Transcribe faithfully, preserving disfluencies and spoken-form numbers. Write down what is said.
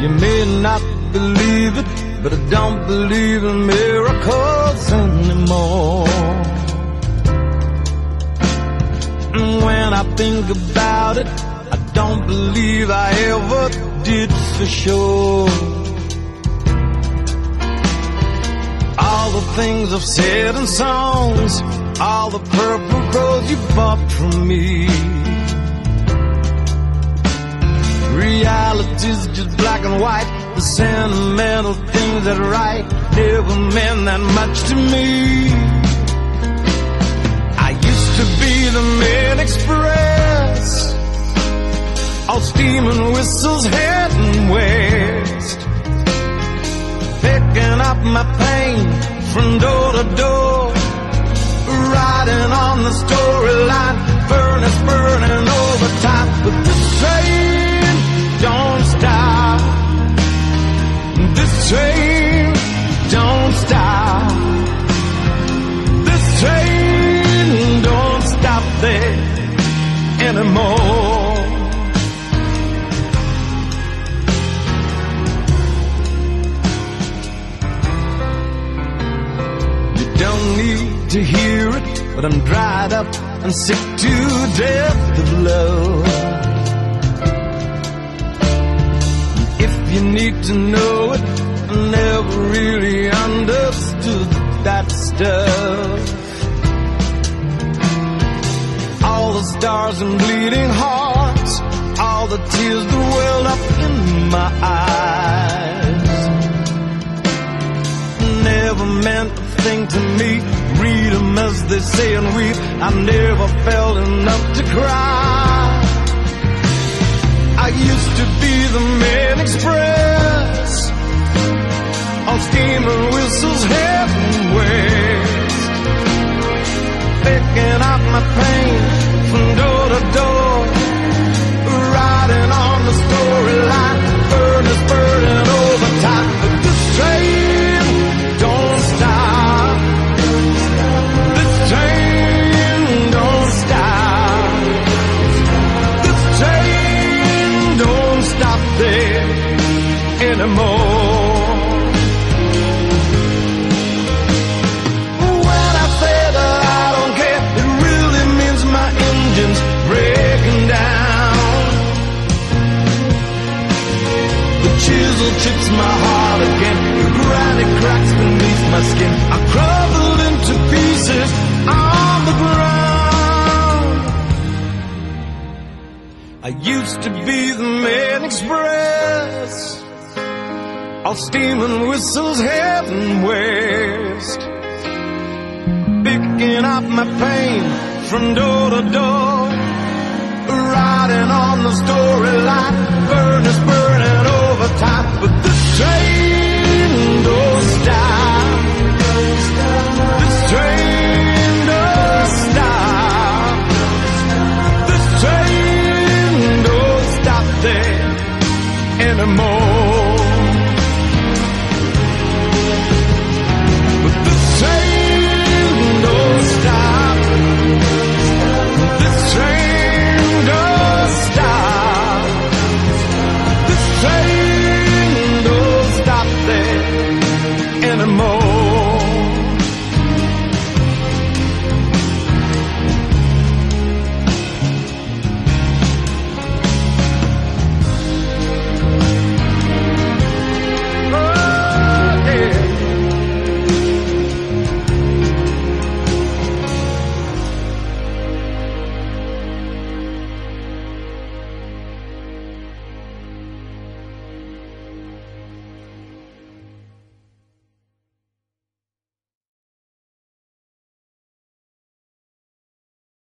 You may not believe it, but I don't believe in miracles anymore. And when I think about it, I don't believe I ever did for sure. All the things I've said in songs, all the purple rose you bought from me, reality's just black and white. The sentimental things that write never meant that much to me. I used to be the main express, all steam and whistles heading west, picking up my pain from door to door, riding on the storyline, furnace burning overtime. But this train don't stop, this train don't stop, this train don't stop there anymore. You don't need to hear it, but I'm dried up and sick to death of love. You need to know it, I never really understood that stuff. All the stars and bleeding hearts, all the tears that welled up in my eyes, never meant a thing to me. Read them as they say and weep. I never felt enough to cry. I used to be the main express, all steam and whistles heading west, picking up my pain from door to door, riding on the storyline, furnace burning overtime. But this train don't stop, this train don't stop, this train don't stop there anymore. When I say that I don't care, it really means my engine's breaking down. The chisel chips my heart again, the granite cracks beneath my skin. I crumbled into pieces on the ground. I used to be the main express, all steam and whistles heading west, picking up my pain from door to door, riding on the story